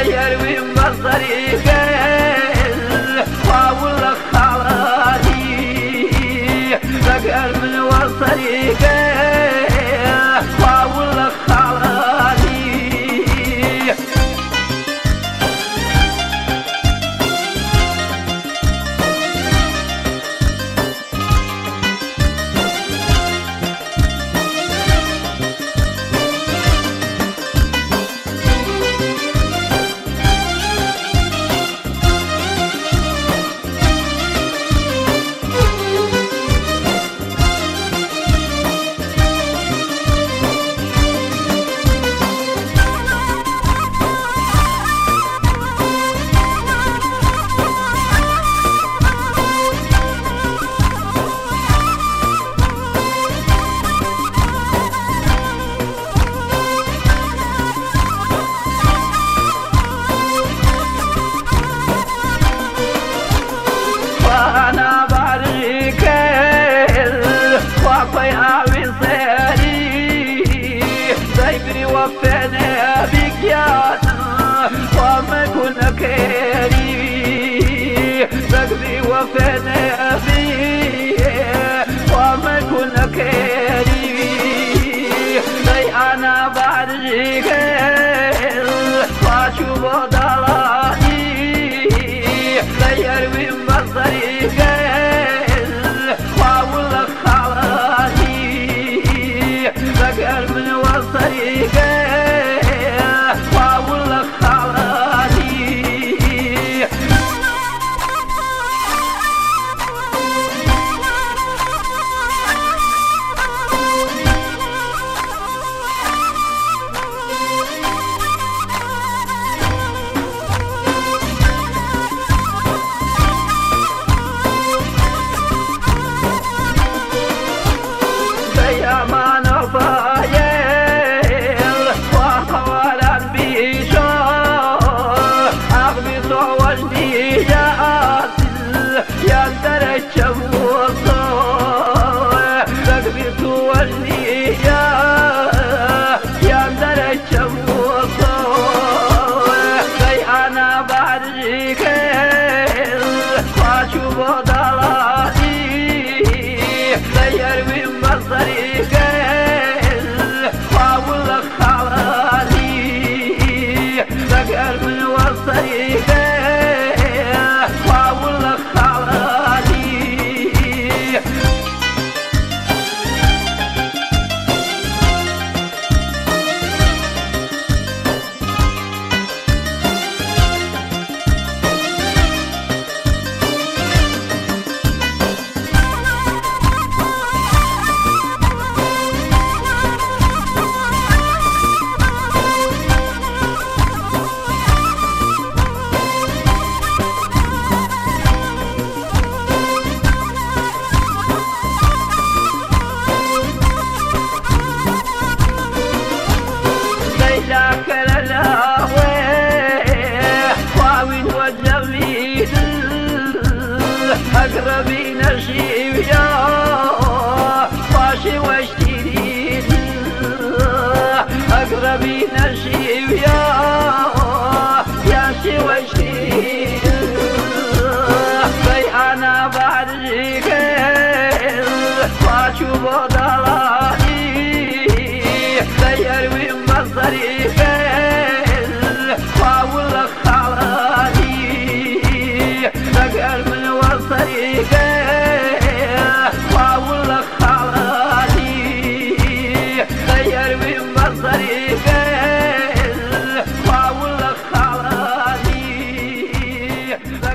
يروي بطريق وأول خالدي ذكر من والطريق وأول خالدي أنا بعريك وعطي أعوي صيري سيبري وفينا بك يا وما كنا كيري سيبري وفينا بك وما كنا كيري أنا بعريك واشوف ضلالي يروي بطريق وأول خالدي ذكر من والطريق وأول خالدي ما نفايل وحوالا بيشار أغبط وجدي جاءت يندرج وصار أغبط وجدي يندرج وصار كي أنا بعريك واشوف ضلالي يروي بطريق وأول خالدي ذكر من والطريق وأول خالدي لك للاوي واوين والجميل أقربين الشيوية واشي واشتريد أقربين الشيوية ياشي واشتريد في أنا بعريك واشوف ضلالي يروي بطريق وأول خالدي ذكر من والطريق وأول خالدي يروي بطريق وأول خالدي